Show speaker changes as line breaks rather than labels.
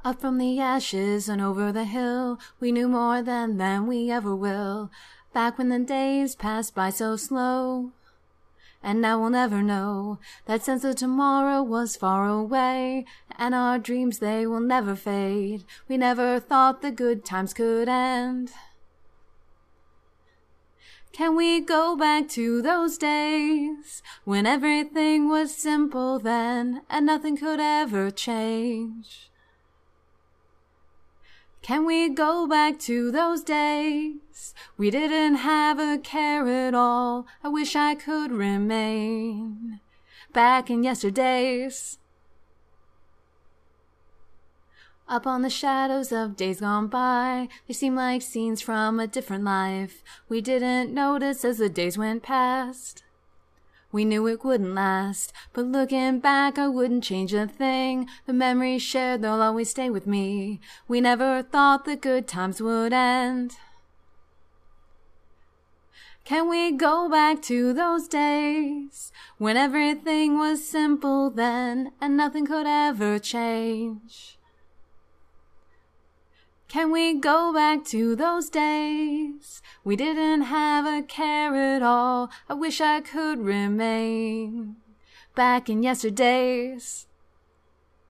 Up from the ashes and over the hill, we knew more then than we ever will. Back when the days passed by so slow. And now we'll never know. That sense of tomorrow was far away, and our dreams, they will never fade. We never thought the good times could end. Can we go back to those days when everything was simple then and nothing could ever change? Can we go back to those days? We didn't have a care at all. I wish I could remain back in yesterdays. Up on the shadows of days gone by, they seem like scenes from a different life. We didn't notice as the days went past. We knew it wouldn't last, but looking back I wouldn't change a thing. The memories shared, they'll always stay with me. We never thought the good times would end. Can we go back to those days when everything was simple then and nothing could ever change? Can we go back to those days? We didn't have a care at all. I wish I could remain back in yesterdays.